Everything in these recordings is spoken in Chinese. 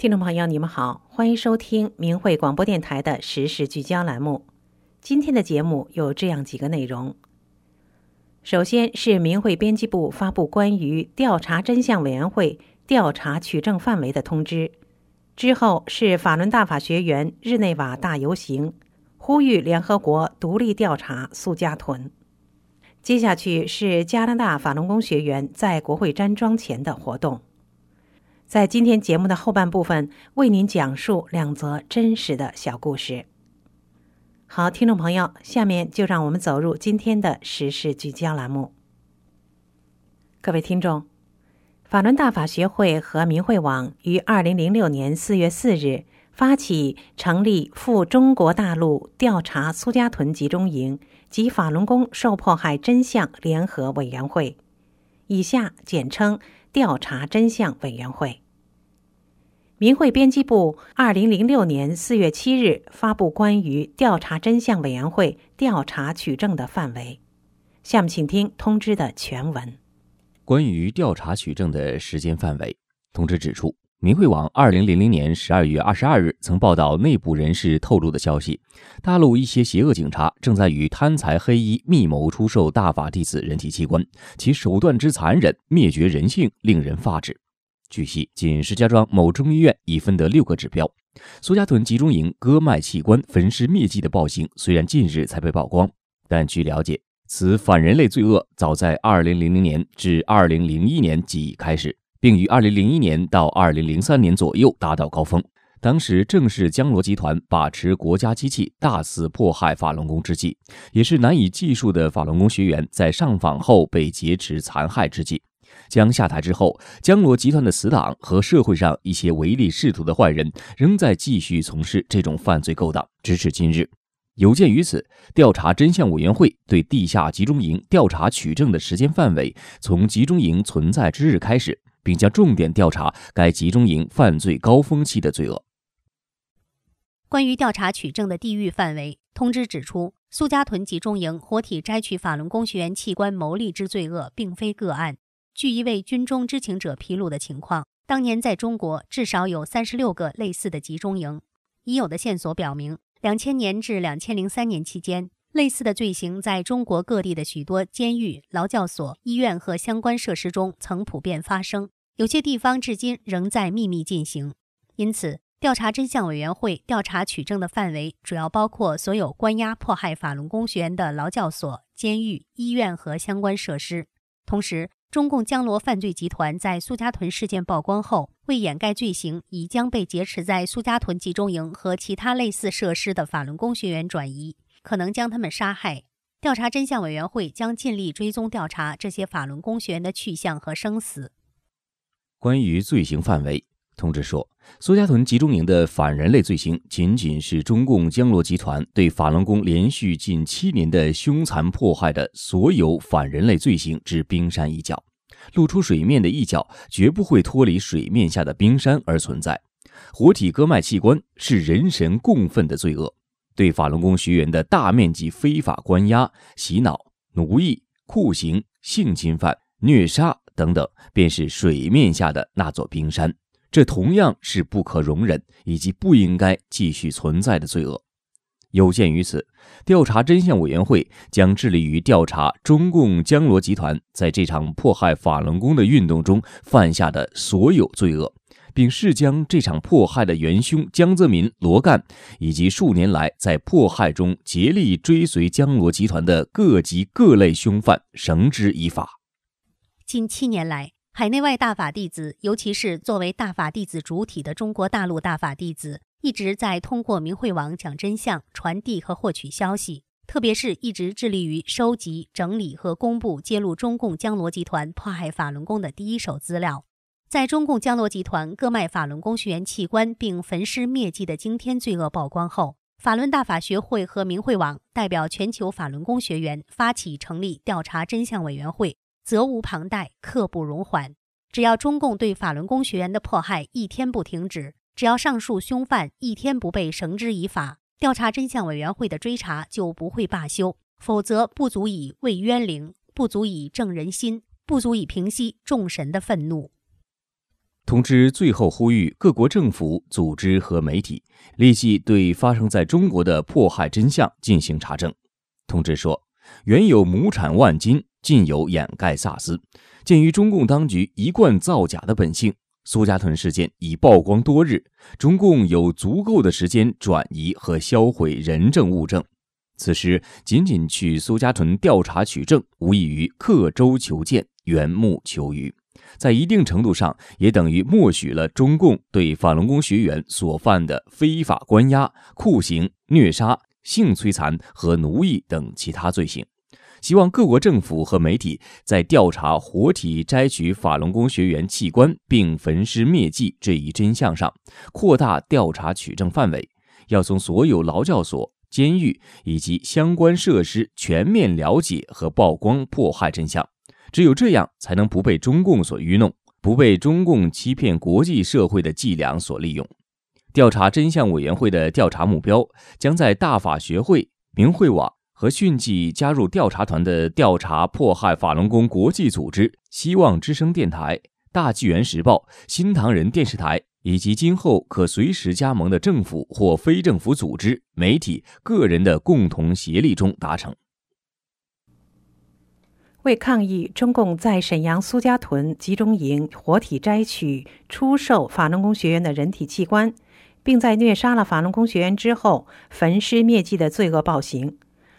听众朋友，你们好，欢迎收听明慧广播电台的时事聚焦栏目。今天的节目有这样几个内容。首先是明慧编辑部发布关于调查真相委员会调查取证范围的通知，之后是法轮大法学员日内瓦大游行，呼吁联合国独立调查苏家屯。接下去是加拿大法轮功学员在国会山庄前的活动。在今天节目的后半部分，为您讲述2则真实的小故事。好，听众朋友，下面就让我们走入今天的时事聚焦栏目。各位听众，法轮大法学会和明慧网于2006年4月4日发起成立赴中国大陆调查苏家屯集中营及法轮功受迫害真相联合委员会，以下简称调查真相委员会。明慧编辑部2006年4月7日发布关于调查真相委员会调查取证的范围。下面请听通知的全文。 关于调查取证的时间范围，通知指出，明慧网2000年12月22日曾报道内部人士透露的消息，大陆一些邪恶警察正在与贪财黑衣密谋出售大法弟子人体器官，其手段之残忍，灭绝人性，令人发指。据悉，仅石家庄某中医院已分得6个指标。苏家屯集中营割脉器官、焚尸灭迹的暴行虽然近日才被曝光，但据了解，此反人类罪恶早在2000年至2001年即已开始，并于2001年到2003年左右达到高峰。当时正是江罗集团把持国家机器大肆迫害法轮功之际，也是难以计数的法轮功学员在上访后被劫持残害之际。将下台之后，江罗集团的死党和社会上一些唯利是图的坏人仍在继续从事这种犯罪勾当，直至今日。有鉴于此，调查真相委员会对地下集中营调查取证的时间范围从集中营存在之日开始，并将重点调查该集中营犯罪高峰期的罪恶。 关于调查取证的地域范围，通知指出，苏家屯集中营活体摘取法轮功学员器官牟利之罪恶并非个案。据一位军中知情者披露的情况，当年在中国至少有36个类似的集中营。已有的线索表明，2000年至2003年期间，类似的罪行在中国各地的许多监狱、劳教所、医院和相关设施中曾普遍发生，有些地方至今仍在秘密进行。因此，调查真相委员会调查取证的范围主要包括所有关押迫害法轮功学员的劳教所、监狱、医院和相关设施。同时，中共江罗犯罪集团在苏家屯事件曝光后，为掩盖罪行，已将被劫持在苏家屯集中营和其他类似设施的法轮功学员转移，可能将他们杀害。调查真相委员会将尽力追踪调查这些法轮功学员的去向和生死。 关于罪行范围，通知说，苏家屯集中营的反人类罪行仅仅是中共江罗集团对法轮功连续近7年的凶残迫害的所有反人类罪行之冰山一角，露出水面的一角绝不会脱离水面下的冰山而存在。活体割脉器官是人神共愤的罪恶，对法轮功学员的大面积非法关押、洗脑、奴役、酷刑、性侵犯、虐杀等等，便是水面下的那座冰山。这同样是不可容忍以及不应该继续存在的罪恶。有鉴于此，调查真相委员会将致力于调查中共江罗集团在这场迫害法轮功的运动中犯下的所有罪恶，并誓将这场迫害的元凶江泽民、罗干以及数年来在迫害中竭力追随江罗集团的各级各类凶犯绳之以法。 近7年来，海内外大法弟子，尤其是作为大法弟子主体的中国大陆大法弟子，一直在通过明慧网讲真相、传递和获取消息，特别是一直致力于收集、整理和公布揭露中共江罗集团迫害法轮功的第一手资料。在中共江罗集团割脉法轮功学员器官并焚尸灭迹的惊天罪恶曝光后，法轮大法学会和明慧网代表全球法轮功学员发起成立调查真相委员会，责无旁贷，刻不容缓。只要中共对法轮功学员的迫害一天不停止，只要上述凶犯一天不被绳之以法，调查真相委员会的追查就不会罢休，否则不足以慰冤灵，不足以正人心，不足以平息众神的愤怒。 通知最后呼吁各国政府、组织和媒体立即对发生在中国的迫害真相进行查证。通知说，原有亩产万斤，尽有掩盖萨私。鉴于中共当局一贯造假的本性，苏家屯事件已曝光多日，中共有足够的时间转移和销毁人证物证。此时仅仅去苏家屯调查取证，无异于刻舟求剑，缘木求鱼，在一定程度上也等于默许了中共对法轮功学员所犯的非法关押、酷刑、虐杀、性摧残和奴役等其他罪行。希望各国政府和媒体在调查活体摘取法轮功学员器官并焚尸灭迹这一真相上，扩大调查取证范围，要从所有劳教所、监狱以及相关设施全面了解和曝光迫害真相。只有这样，才能不被中共所愚弄，不被中共欺骗国际社会的伎俩所利用。调查真相委员会的调查目标将在大法学会、明慧网和迅即加入调查团的调查迫害法轮功国际组织、希望之声电台、大纪元时报、新唐人电视台以及今后可随时加盟的政府或非政府组织、媒体、个人的共同协力中达成。 为抗议中共在沈阳苏家屯集中营活体摘取、出售法轮功学员的人体器官，并在虐杀了法轮功学员之后焚尸灭迹的罪恶暴行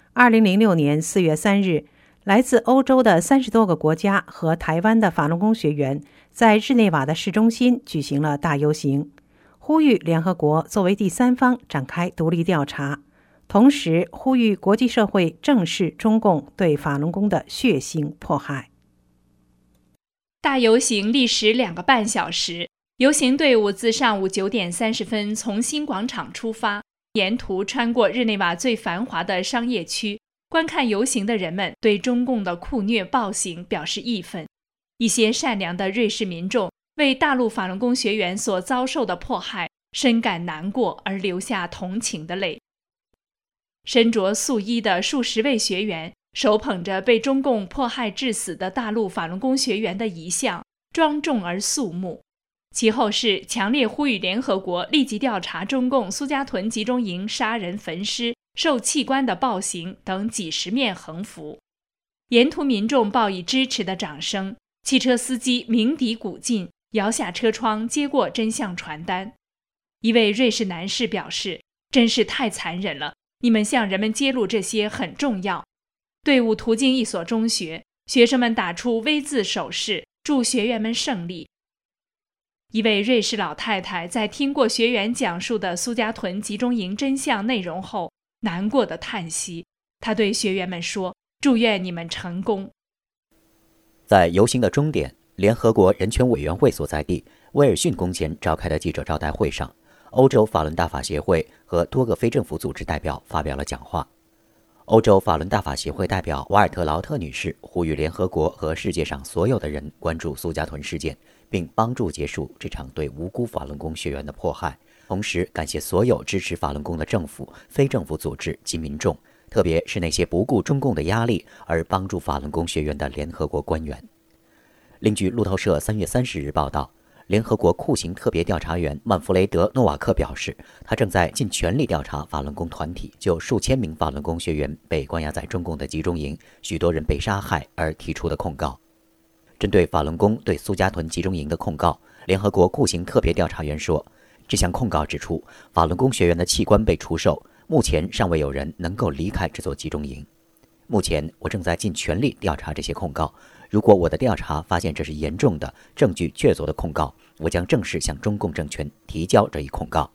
，2006年4月3日，来自欧洲的30多个国家和台湾的法轮功学员在日内瓦的市中心举行了大游行，呼吁联合国作为第三方展开独立调查，同时呼吁国际社会正视中共对法轮功的血腥迫害。 大游行历时2个半小时，游行队伍自上午9点30分从新广场出发，沿途穿过日内瓦最繁华的商业区。观看游行的人们对中共的酷虐暴行表示义愤，一些善良的瑞士民众为大陆法轮功学员所遭受的迫害深感难过而流下同情的泪。身着素衣的数十位学员手捧着被中共迫害致死的大陆法轮功学员的遗像，庄重而肃穆。其后是强烈呼吁联合国立即调查中共苏家屯集中营杀人焚尸、受器官的暴行等几十面横幅。沿途民众报以支持的掌声，汽车司机鸣笛鼓劲，摇下车窗接过真相传单。一位瑞士男士表示，真是太残忍了，你们向人们揭露这些很重要。队伍途经一所中学，学生们打出 V 字手势，祝学员们胜利。一位瑞士老太太在听过学员讲述的苏家屯集中营真相内容后，难过的叹息。她对学员们说，祝愿你们成功。 在游行的终点，联合国人权委员会所在地威尔逊宫前召开的记者招待会上，欧洲法轮大法协会和多个非政府组织代表发表了讲话。欧洲法轮大法协会代表瓦尔特劳特女士呼吁联合国和世界上所有的人关注苏家屯事件，并帮助结束这场对无辜法轮功学员的迫害，同时感谢所有支持法轮功的政府、非政府组织及民众，特别是那些不顾中共的压力而帮助法轮功学员的联合国官员。另据路透社3月30日报道，联合国酷刑特别调查员曼弗雷德·诺瓦克表示，他正在尽全力调查法轮功团体就数千名法轮功学员被关押在中共的集中营，许多人被杀害而提出的控告。针对法轮功对苏家屯集中营的控告，联合国酷刑特别调查员说，这项控告指出，法轮功学员的器官被出售，目前尚未有人能够离开这座集中营。目前我正在尽全力调查这些控告，如果我的调查发现这是严重的、证据确凿的控告，我将正式向中共政权提交这一控告。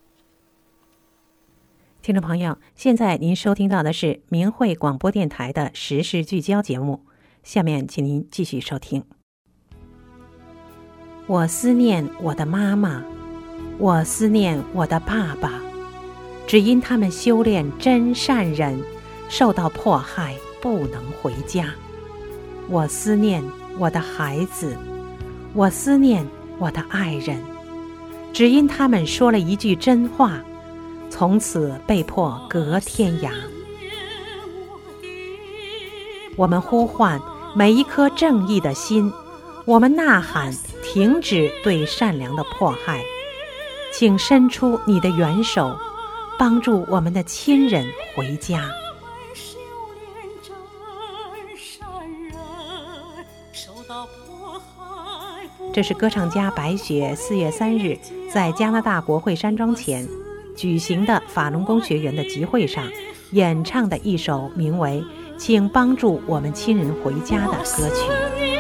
听众朋友，现在您收听到的是明慧广播电台的时事聚焦节目，下面请您继续收听。我思念我的妈妈，我思念我的爸爸，只因他们修炼真善忍，受到迫害不能回家。我思念我的孩子，我思念我的爱人，只因他们说了一句真话，从此被迫隔天涯。我们呼唤每一颗正义的心，我们呐喊停止对善良的迫害，请伸出你的援手，帮助我们的亲人回家。这是歌唱家白雪4月3日在加拿大国会山庄前举行的法轮功学员的集会上演唱的一首名为《请帮助我们亲人回家》的歌曲。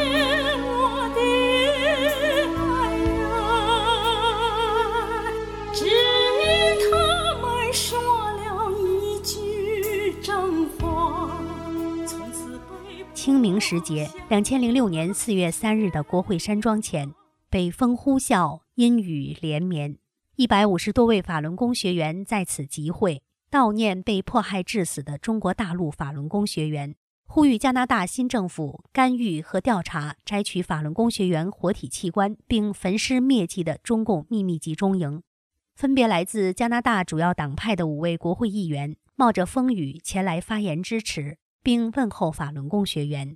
清明时节，2006年4月3日的国会山庄前，北风呼啸，阴雨连绵，150多位法轮功学员在此集会，悼念被迫害致死的中国大陆法轮功学员，呼吁加拿大新政府干预和调查摘取法轮功学员活体器官并焚尸灭迹的中共秘密集中营。分别来自加拿大主要党派的5位国会议员冒着风雨前来发言支持，并问候法轮功学员。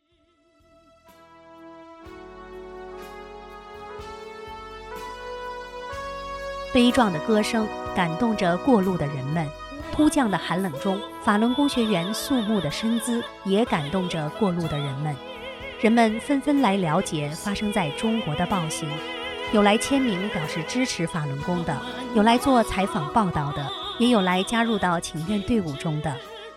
悲壮的歌声感动着过路的人们，突降的寒冷中，法轮功学员肃穆的身姿也感动着过路的人们。人们纷纷来了解发生在中国的暴行，有来签名表示支持法轮功的，有来做采访报道的，也有来加入到请愿队伍中的。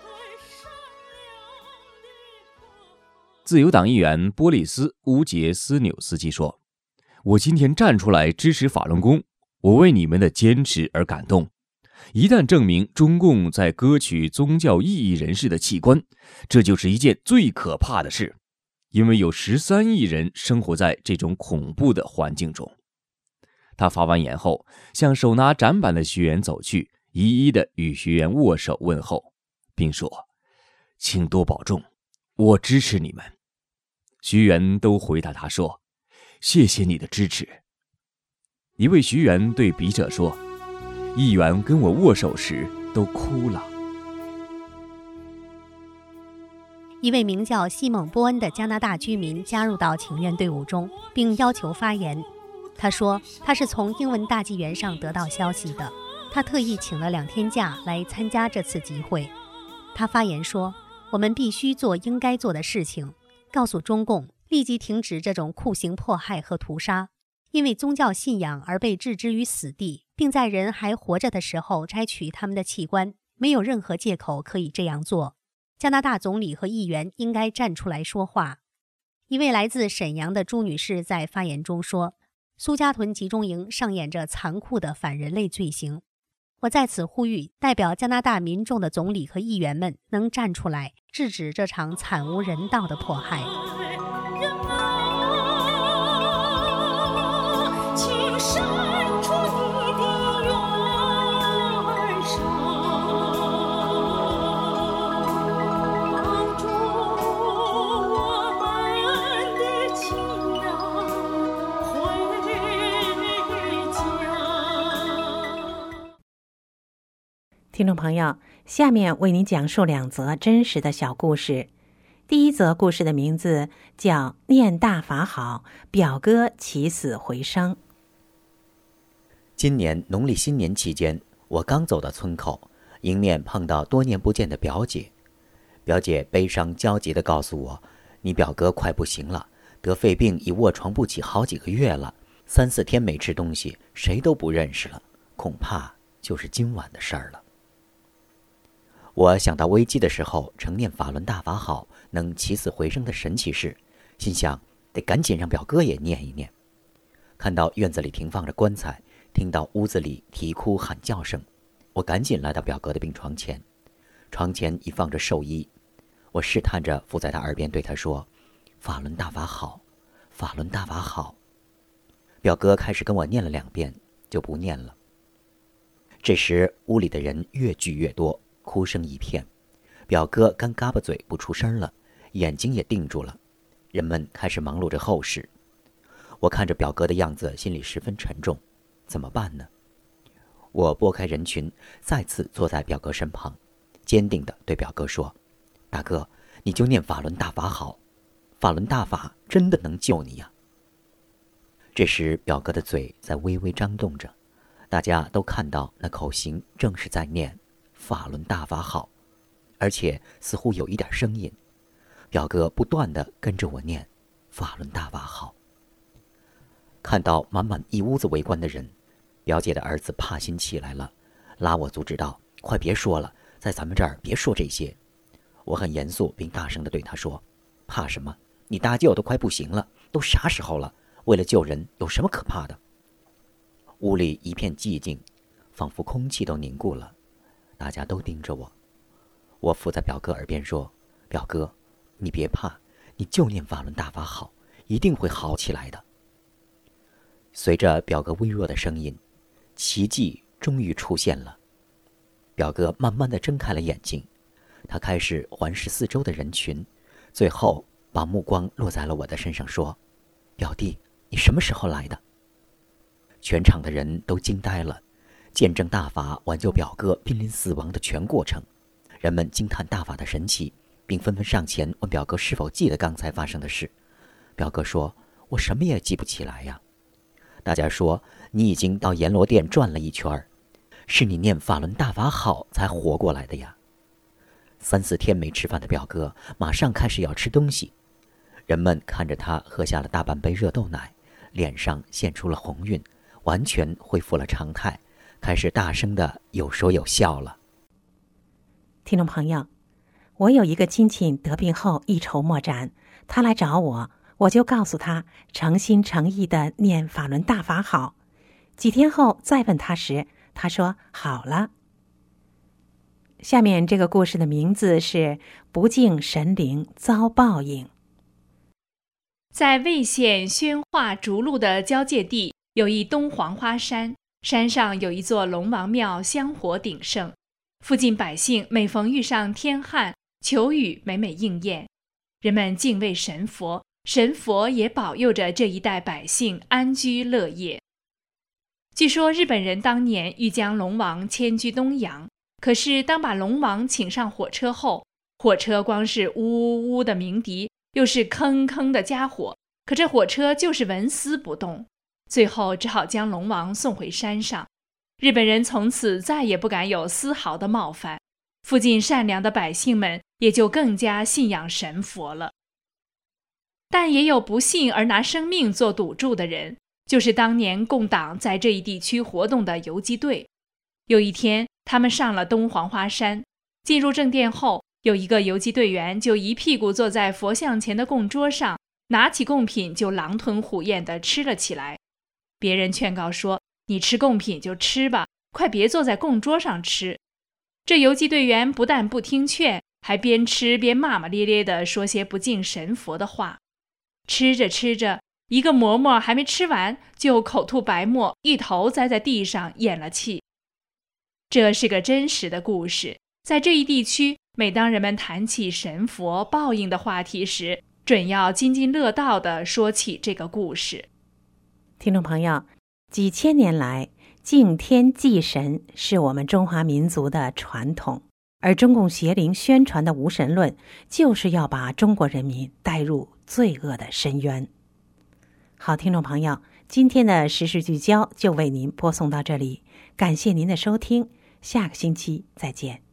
自由党议员波利斯·乌杰斯纽斯基说：“我今天站出来支持法轮功，我为你们的坚持而感动。一旦证明中共在割取宗教异议人士的器官，这就是一件最可怕的事，因为有13亿人生活在这种恐怖的环境中。”他发完言后，向手拿展板的学员走去，一一的与学员握手问候，并说：“请多保重，我支持你们。”学员都回答他说：“谢谢你的支持。”一位学员对笔者说：“议员跟我握手时都哭了。” 一位名叫西蒙·波恩的加拿大居民加入到请愿队伍中，并要求发言。他说他是从英文大纪元上得到消息的，他特意请了2天假来参加这次集会。他发言说：“我们必须做应该做的事情，告诉中共立即停止这种酷刑迫害和屠杀，因为宗教信仰而被置之于死地，并在人还活着的时候摘取他们的器官，没有任何借口可以这样做。加拿大总理和议员应该站出来说话。”一位来自沈阳的朱女士在发言中说：“苏家屯集中营上演着残酷的反人类罪行。我在此呼吁代表加拿大民众的总理和议员们能站出来，制止这场惨无人道的迫害。” 听众朋友，下面为您讲述2则真实的小故事。第一则故事的名字叫《念大法好，表哥起死回生》。 今年农历新年期间，我刚走到村口，迎面碰到多年不见的表姐。表姐悲伤焦急地告诉我：“你表哥快不行了，得肺病已卧床不起好几个月了，3、4天没吃东西，谁都不认识了，恐怕就是今晚的事儿了。”我想到危机的时候承念法轮大法好，能起死回生的神奇事，心想得赶紧让表哥也念一念。看到院子里停放着棺材，听到屋子里啼哭喊叫声，我赶紧来到表哥的病床前，床前已放着寿衣。我试探着附在他耳边对他说：“法轮大法好，法轮大法好。”表哥开始跟我念了2遍，就不念了。这时屋里的人越聚越多，哭声一片，表哥干嘎巴嘴不出声了，眼睛也定住了。人们开始忙碌着后事。我看着表哥的样子，心里十分沉重，怎么办呢？我拨开人群，再次坐在表哥身旁，坚定地对表哥说：“大哥，你就念法轮大法好，法轮大法真的能救你呀！” 这时表哥的嘴在微微张动着，大家都看到那口型正是在念法轮大法好，而且似乎有一点声音。表哥不断地跟着我念法轮大法好。看到满满一屋子围观的人，表姐的儿子怕心起来了，拉我阻止道：快别说了，在咱们这儿别说这些。我很严肃并大声地对他说：怕什么？你大舅都快不行了，都啥时候了？为了救人有什么可怕的？屋里一片寂静，仿佛空气都凝固了，大家都盯着我。我伏在表哥耳边说：表哥，你别怕，你就念法轮大法好，一定会好起来的。随着表哥微弱的声音，奇迹终于出现了。表哥慢慢地睁开了眼睛，他开始环视四周的人群，最后把目光落在了我的身上，说：表弟，你什么时候来的？全场的人都惊呆了，见证大法挽救表哥濒临死亡的全过程。人们惊叹大法的神奇，并纷纷上前问表哥是否记得刚才发生的事。表哥说：我什么也记不起来呀。大家说：你已经到阎罗殿转了一圈，是你念法轮大法好才活过来的呀。3、4天没吃饭的表哥马上开始要吃东西，人们看着他喝下了大半杯热豆奶，脸上现出了红晕，完全恢复了常态，开始大声的有说有笑了。 听众朋友，我有一个亲戚得病后一筹莫展，他来找我，我就告诉他诚心诚意的念法轮大法好。几天后再问他时，他说好了。下面这个故事的名字是不敬神灵遭报应。 在魏县宣化竹鹿的交界地，有一东黄花山，山上有一座龙王庙，香火鼎盛。附近百姓每逢遇上天旱，求雨每每应验。人们敬畏神佛，神佛也保佑着这一带百姓安居乐业。据说日本人当年欲将龙王迁居东洋，可是当把龙王请上火车后，火车光是呜呜呜的鸣笛，又是吭吭的家伙，可这火车就是纹丝不动。最后只好将龙王送回山上。日本人从此再也不敢有丝毫的冒犯，附近善良的百姓们也就更加信仰神佛了。但也有不信而拿生命做赌注的人，就是当年共党在这一地区活动的游击队。有一天，他们上了东黄花山，进入正殿后，有一个游击队员就一屁股坐在佛像前的供桌上，拿起贡品就狼吞虎咽地吃了起来。别人劝告说：你吃贡品就吃吧，快别坐在供桌上吃。这游击队员不但不听劝，还边吃边骂骂咧咧地说些不敬神佛的话。吃着吃着，一个馍馍还没吃完，就口吐白沫，一头栽在地上咽了气。这是个真实的故事，在这一地区，每当人们谈起神佛报应的话题时，准要津津乐道地说起这个故事。 听众朋友，几千年来，敬天祭神是我们中华民族的传统，而中共邪灵宣传的无神论，就是要把中国人民带入罪恶的深渊。好，听众朋友，今天的时事聚焦就为您播送到这里，感谢您的收听，下个星期再见。